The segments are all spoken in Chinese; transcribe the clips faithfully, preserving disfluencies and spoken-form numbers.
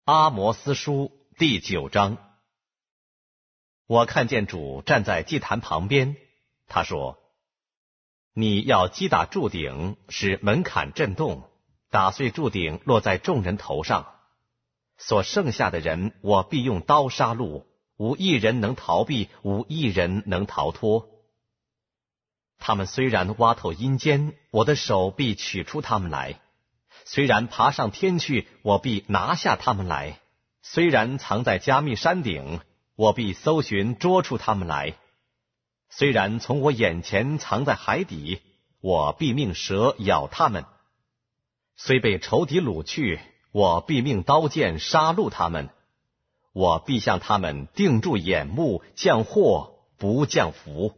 阿摩斯书第九章。我看见主站在祭坛旁边，他说：你要击打柱顶，使门槛震动，打碎柱顶落在众人头上。所剩下的人，我必用刀杀戮，无一人能逃避，无一人能逃脱。他们虽然挖透阴间，我的手必取出他们来；虽然爬上天去，我必拿下他们来；虽然藏在加密山顶，我必搜寻捉出他们来；虽然从我眼前藏在海底，我必命蛇咬他们；虽被仇敌掳去，我必命刀剑杀戮他们；我必向他们定住眼目，降祸不降福。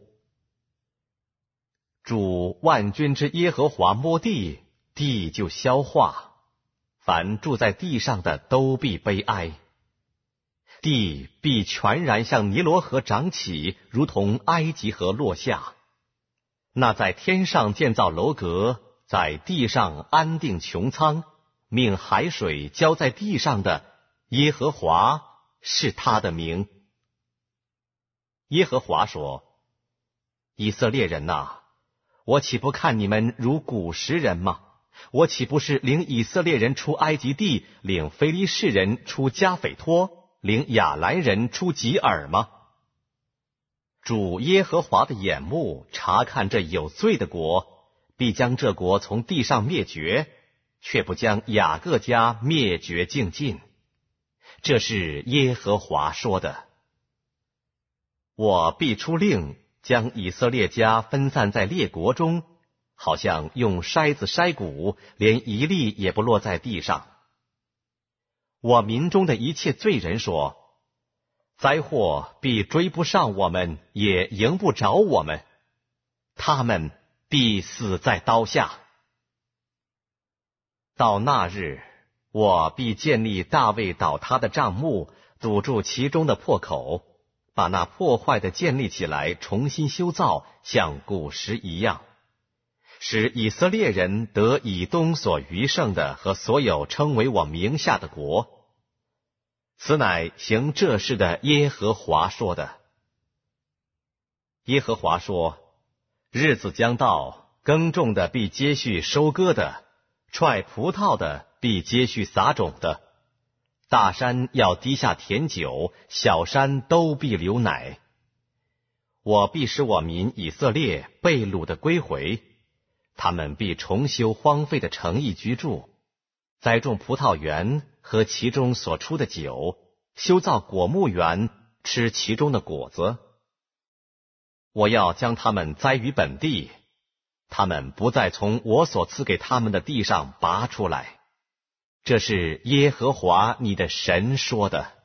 主万军之耶和华摸地，地就消化；凡住在地上的都必悲哀。地必全然向尼罗河长起，如同埃及河落下。那在天上建造楼阁，在地上安定穹苍，命海水浇在地上的，耶和华是他的名。耶和华说：以色列人哪，我岂不看你们如古时人吗？我岂不是领以色列人出埃及地，领非利士人出加斐托，领亚兰人出吉尔吗？主耶和华的眼目察看这有罪的国，必将这国从地上灭绝，却不将雅各家灭绝净尽。这是耶和华说的。我必出令，将以色列家分散在列国中，好像用筛子筛谷，连一粒也不落在地上。我民中的一切罪人说：灾祸必追不上我们，也迎不着我们，他们必死在刀下。到那日，我必建立大卫倒塌的帐幕，堵住其中的破口，把那破坏的建立起来，重新修造，像古时一样，使以色列人得以东所余剩的和所有称为我名下的国。此乃行这事的耶和华说的。耶和华说：日子将到，耕种的必接续收割的，踹葡萄的必接续撒种的。大山要滴下甜酒，小山都必流奶。我必使我民以色列被掳的归回，他们必重修荒废的城邑居住，栽种葡萄园，喝其中所出的酒，修造果木园，吃其中的果子。我要将他们栽于本地，他们不再从我所赐给他们的地上拔出来。这是耶和华你的神说的。